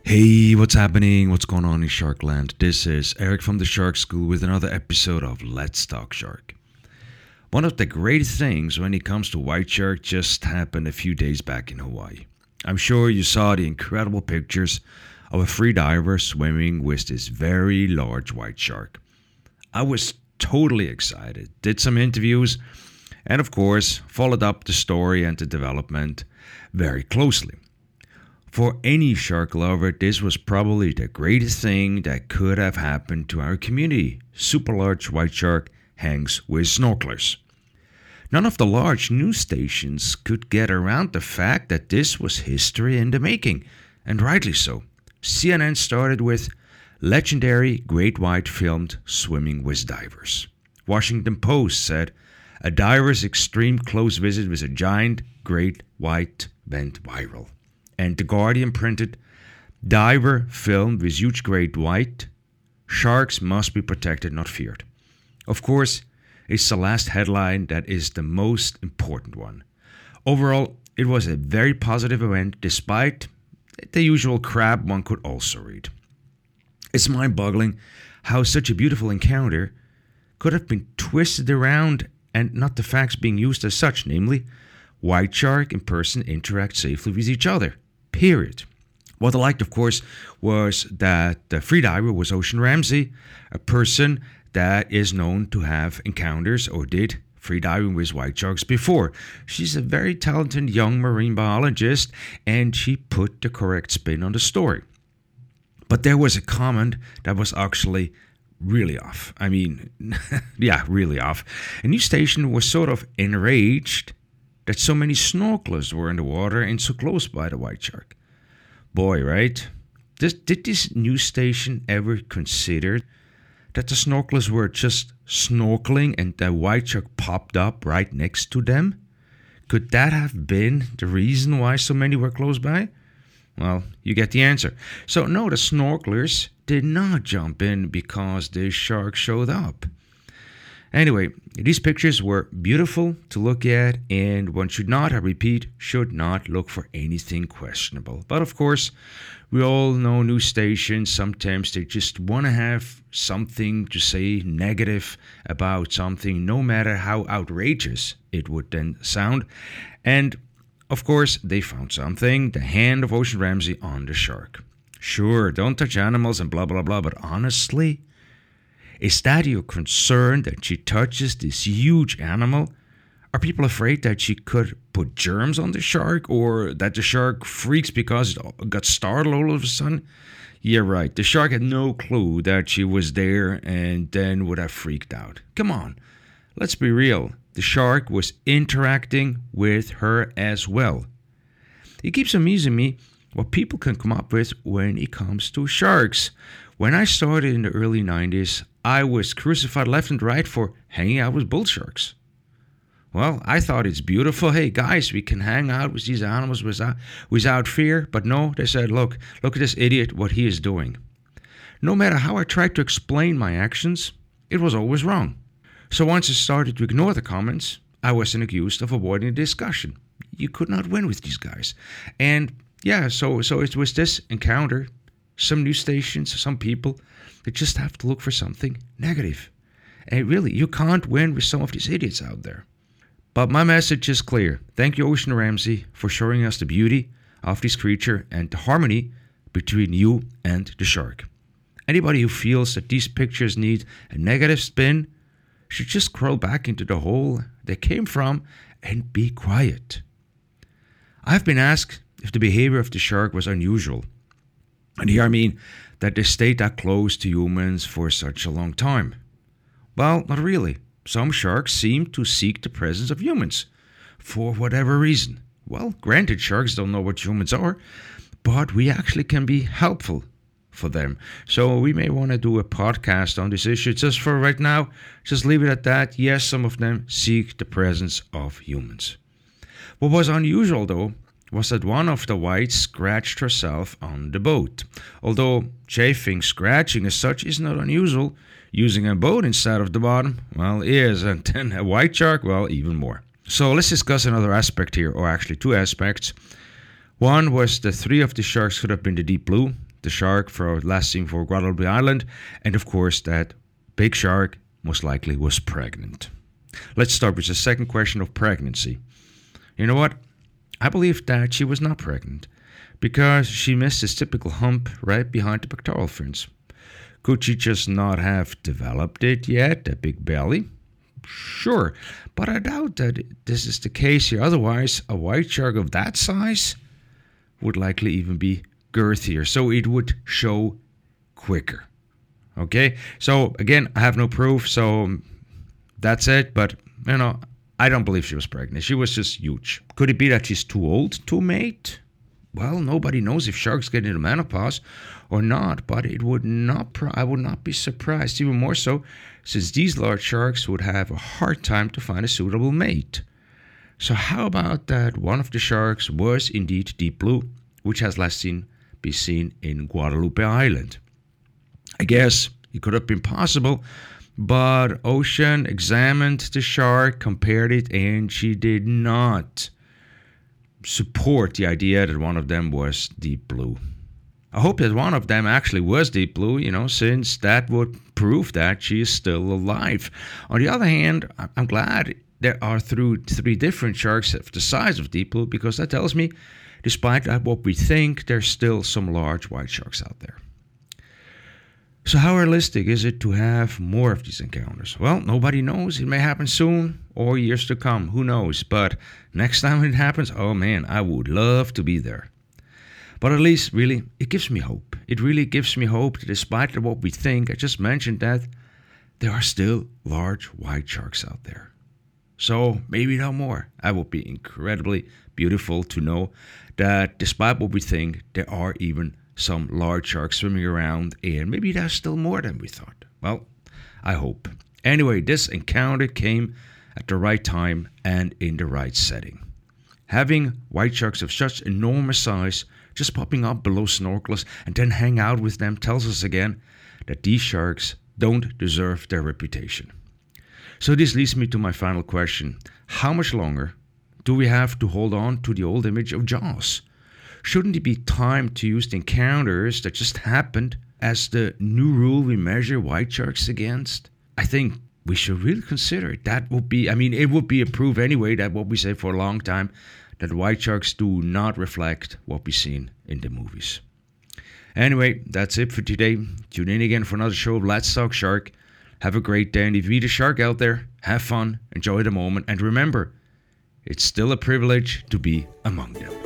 Hey, what's happening? What's going on in Sharkland? This is Eric from the Shark School with another episode of Let's Talk Shark. One of the great things when it comes to white shark just happened a few days back in Hawaii. I'm sure you saw the incredible pictures of a free diver swimming with this very large white shark. I was totally excited, did some interviews, and of course, followed up the story and the development very closely. For any shark lover, this was probably the greatest thing that could have happened to our community. Super large white shark hangs with snorkelers. None of the large news stations could get around the fact that this was history in the making, and rightly so. CNN started with legendary great white filmed swimming with divers. Washington Post said a diver's extreme close visit with a giant great white went viral. And The Guardian printed, diver filmed with huge great white, sharks must be protected, not feared. Of course, it's the last headline that is the most important one. Overall, it was a very positive event despite the usual crap one could also read. It's mind-boggling how such a beautiful encounter could have been twisted around and not the facts being used as such, namely, white shark and person interact safely with each other. Period. What I liked, of course, was that the freediver was Ocean Ramsey, a person that is known to have encounters or did freediving with white sharks before. She's a very talented young marine biologist, and she put the correct spin on the story. But there was a comment that was actually really off. Really off. A news station was sort of enraged that so many snorkelers were in the water and so close by the white shark. Boy, right? Did this news station ever consider that the snorkelers were just snorkeling and the white shark popped up right next to them? Could that have been the reason why so many were close by? Well, you get the answer. So no, the snorkelers did not jump in because the shark showed up. Anyway, these pictures were beautiful to look at, and one should not, I repeat, should not look for anything questionable. But of course, we all know news stations, sometimes they just want to have something to say negative about something, no matter how outrageous it would then sound. And of course, they found something, the hand of Ocean Ramsey on the shark. Sure, don't touch animals and blah, blah, blah, but honestly, is that your concern that she touches this huge animal? Are people afraid that she could put germs on the shark, or that the shark freaks because it got startled all of a sudden? Yeah, right. The shark had no clue that she was there and then would have freaked out. Come on, let's be real. The shark was interacting with her as well. It keeps amusing me what people can come up with when it comes to sharks. When I started in the early 90s, I was crucified left and right for hanging out with bull sharks. Well, I thought it's beautiful. Hey, guys, we can hang out with these animals without fear. But no, they said, look at this idiot, what he is doing. No matter how I tried to explain my actions, it was always wrong. So once I started to ignore the comments, I was then accused of avoiding the discussion. You could not win with these guys. And yeah, so it was this encounter. Some news stations, some people, they just have to look for something negative. And really, you can't win with some of these idiots out there. But my message is clear. Thank you, Ocean Ramsey, for showing us the beauty of this creature and the harmony between you and the shark. Anybody who feels that these pictures need a negative spin should just crawl back into the hole they came from and be quiet. I've been asked if the behavior of the shark was unusual. And here I mean that they stayed that close to humans for such a long time. Well, not really. Some sharks seem to seek the presence of humans, for whatever reason. Well, granted, sharks don't know what humans are, but we actually can be helpful for them. So we may want to do a podcast on this issue. Just for right now, just leave it at that. Yes, some of them seek the presence of humans. What was unusual, though, was that one of the whites scratched herself on the boat. Although chafing, scratching as such is not unusual, using a boat instead of the bottom, well, is. And then a white shark, well, even more. So let's discuss another aspect here, or actually two aspects. One was that three of the sharks could have been the deep blue, the shark last seen for Guadalupe Island, and of course that big shark most likely was pregnant. Let's start with the second question of pregnancy. You know what? I believe that she was not pregnant because she missed this typical hump right behind the pectoral fins. Could she just not have developed it yet, that big belly? Sure, but I doubt that this is the case here. Otherwise, a white shark of that size would likely even be girthier, so it would show quicker. Okay, so again, I have no proof, so that's it. But I don't believe she was pregnant. She was just huge. Could it be that she's too old to mate? Well, nobody knows if sharks get into menopause or not, but I would not be surprised, even more so, since these large sharks would have a hard time to find a suitable mate. So how about that one of the sharks was indeed deep blue, which has last been seen in Guadalupe Island? I guess it could have been possible, but Ocean examined the shark, compared it, and she did not support the idea that one of them was deep blue. I hope that one of them actually was deep blue, since that would prove that she is still alive. On the other hand, I'm glad there are three different sharks of the size of deep blue, because that tells me, despite what we think, there's still some large white sharks out there. So how realistic is it to have more of these encounters? Well, nobody knows. It may happen soon or years to come. Who knows? But next time it happens, oh man, I would love to be there. But at least, really, it gives me hope. It really gives me hope that despite what we think, I just mentioned that there are still large white sharks out there. So maybe no more. That would be incredibly beautiful to know that despite what we think, there are even some large sharks swimming around, and maybe there's still more than we thought. Well, I hope. Anyway, this encounter came at the right time and in the right setting. Having white sharks of such enormous size just popping up below snorkelers and then hang out with them tells us again that these sharks don't deserve their reputation. So this leads me to my final question. How much longer do we have to hold on to the old image of Jaws? Shouldn't it be time to use the encounters that just happened as the new rule we measure white sharks against? I think we should really consider it. It would be a proof anyway that what we say for a long time, that white sharks do not reflect what we've seen in the movies. Anyway, that's it for today. Tune in again for another show of Let's Talk Shark. Have a great day, and if you meet a shark out there, have fun, enjoy the moment, and remember, it's still a privilege to be among them.